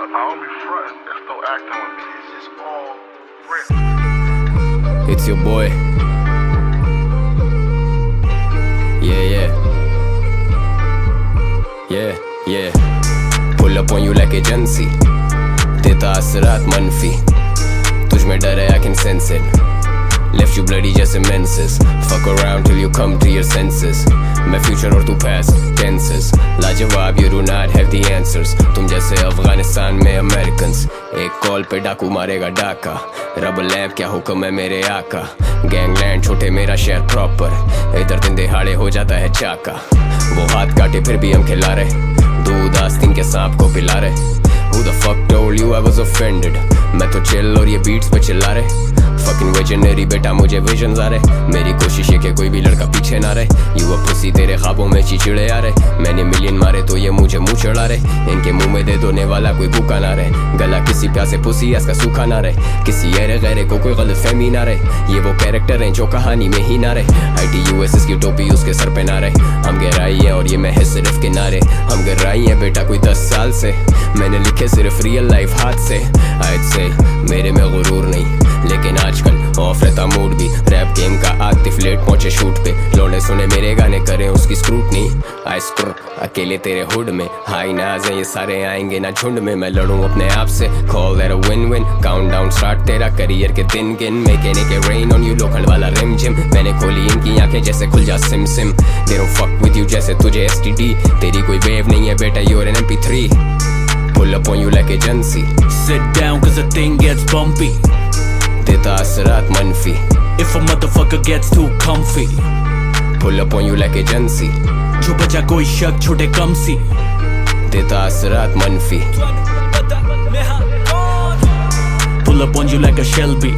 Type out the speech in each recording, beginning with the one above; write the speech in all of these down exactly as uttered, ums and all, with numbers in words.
don't be frontin', it's no acting with me. It's just all real. It's your boy. Yeah, yeah. Yeah, yeah. Pull up on you like agency. देता असरात मनफी. तुझ में डर है, I can sense it. Left you bloody just menses. Fuck around till you come to your senses. मैं future और तू past tenses. लाजवाब, you do not have the answers. तुम जैसे अफगानिस्तान में Americans. एक कॉल पे डाकू मारेगा डाका. रब लैब क्या हुक्म है मेरे आका. गैंगलैंड छोटे मेरा शहर प्रॉपर. इधर दिन दिहाड़े हो जाता है चाका. वो हाथ काटे फिर भी हम खिला रहे. दूध आस्तीन के सांप को पिला रहे. Who the fuck told you I was offended? मैं तो chill और ये beats पे चिल्ला रहे. Fucking visionary बेटा मुझे visions आ रहे. मेरी कोशिश है कि कोई भी लड़का पीछे ना रहे. You a pussy तेरे ख्वाबों में चिचिड़े आ रहे. मैंने मिलियन मारे तो ये मुझे मुंह चढ़ा रहे. इनके मुंह में दे दोने वाला कोई भूखा ना रहे. गला किसी प्यासे पुसी इसका सूखा ना रहे. किसी ऐरे गैरे को कोई गलत फहमी ना रहे. ये वो कैरेक्टर हैं जो कहानी में ही ना रहे. I T U S S की टोपी उसके सर पे ना रहे. हम गहराई है और ये मैं है सिर्फ किनारे. हम गहराई है बेटा कोई दस साल से. मैंने लिखे सिर्फ रियल लाइफ हाथ से. I'd say मेरे में गुरूर नहीं लेकिन आजकल ऑफ रहता मूड भी. रैप गेम का आतिफ लेट पहुंचे शूट पे. लौंडे सुने मेरे गाने करें उसकी स्क्रूटनी. आई स्क्रू अकेले तेरे हुड में. हाई नाज है ये सारे आएंगे ना झुंड में. मैं लड़ूं अपने आप से. Call that a win win. Count down start तेरा करियर के दिन गिन. Making it rain on you लोखंड वाला रिम जिम. मैंने खोली इनकी आंखें जैसे खुल जा सिम सिम. They don't fuck with you जैसे तुझे एस टी डी. तेरी कोई वेव नहीं है बेटा you are an M P three. Pull up on you like agency. Sit down cause the thing gets bumpy. देता असरात मनफी. If a motherfucker gets too comfy. Pull up on you like agency. जो बचा कोई शक छोटे कम सी. देता असरात मनफी. Pull up on you like a Shelby.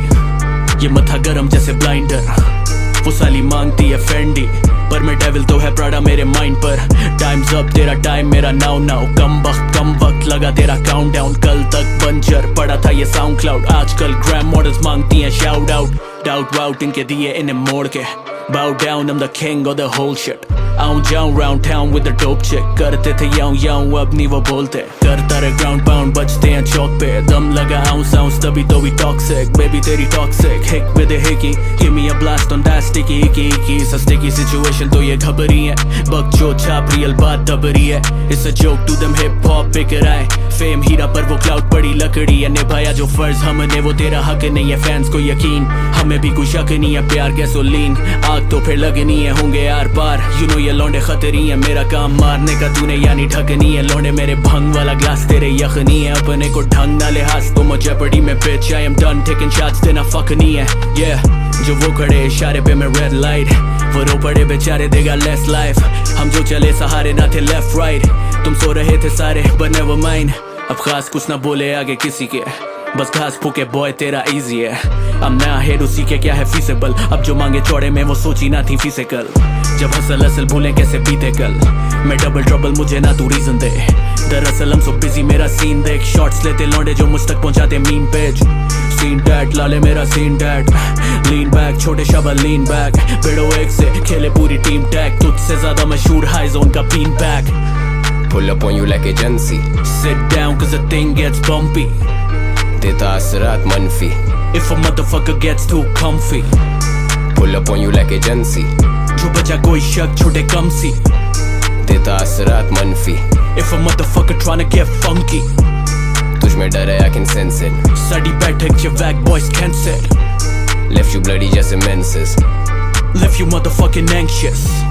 ये मथा गरम जैसे ब्लाइंडर. वो साली मांगती है फेंडी पर मैं डेविल तो है प्राडा मेरे माइंड पर. टाइम्स अप तेरा टाइम मेरा नाउ नाउ. कम वक्त कम वक्त लगा तेरा काउंटडाउन. कल तक बंजर पड़ा था ये साउंड क्लाउड. आजकल ग्रैम मॉडल्स मांगती हैं शाउट आउट. डाउट वाउट इनके दिए इन्हें मोड़ के. Bow down I'm the king of the whole shit. आऊं जाऊं round town with the dope chick. करते थे याऊं याऊं अब नहीं वो बोलते. करता रहे ground pound बजते हैं चौक पे. दम लगा ounce ounce तभी तो भी toxic. Baby तेरी toxic. Hick with a hickey. Give me a blast on that sticky icky icky. सा sticky situation तो ये घबरी है. बक जो छाप real बात दबरी है. It's a joke to them hip hop बिकर आए. फेम हीरा पर वो क्लाउड पड़ी लकड़ी है. निभाया जो फर्ज हमने वो तेरा हक नहीं है. फैंस को यकीन हमें भी कोई शक नहीं है. प्यार गैसोलीन आग तो फिर लगनी है. होंगे यार पार यू नो ये लौंडे खतरी है. मेरा काम मारने का तूने यानी ढकनी है. लौंडे मेरे भंग वाला ग्लास तेरे यखनी है. अपने को ढंग ना लिहाज तो मुझे पड़ी में bitch I am done taking shots देना फक नहीं है. yeah जो वो खड़े इशारे पे मैं रेड लाइट. वो रो पड़े बेचारे देगा लेस लाइफ. हम जो चले सहारे ना थे लेफ्ट राइट. तुम सो रहे थे सारे but never mind. अब खास कुछ ना बोले आगे किसी के. बस घास फूके बॉय तेरा इजी है. अब नया हेड उसी के क्या है फीसेबल. अब जो मांगे चौड़े में वो सोची ना थी फिजिकल. जब हसल असल भूलें कैसे बीते कल. मैं डबल ट्रबल मुझे ना तू रीजन दे. दरअसल हम सो बिजी मेरा सीन देख. शॉट्स लेते लौंडे जो मुझ तक पहुंचाते मीम पेज. सीन डैट लाले मेरा सीन डैट. लीन बैक छोटे शबा लीन बैक. बेड़ो एक से खेले पूरी टीम टैग. तुझसे ज्यादा मशहूर हाई जोन का been back. Pull up on you like agency. Sit down cause the thing gets bumpy. देता असरात मनफी. If a motherfucker gets too comfy. Pull up on you like agency. जो बचा कोई शक छोटे कम सी. देता असरात मनफी. If a motherfucker tryna get funky. तुझ में डर है I can sense it. Sari बैठक ये वैग boys can't sit. Left you bloody just menses. Left you motherfucking anxious.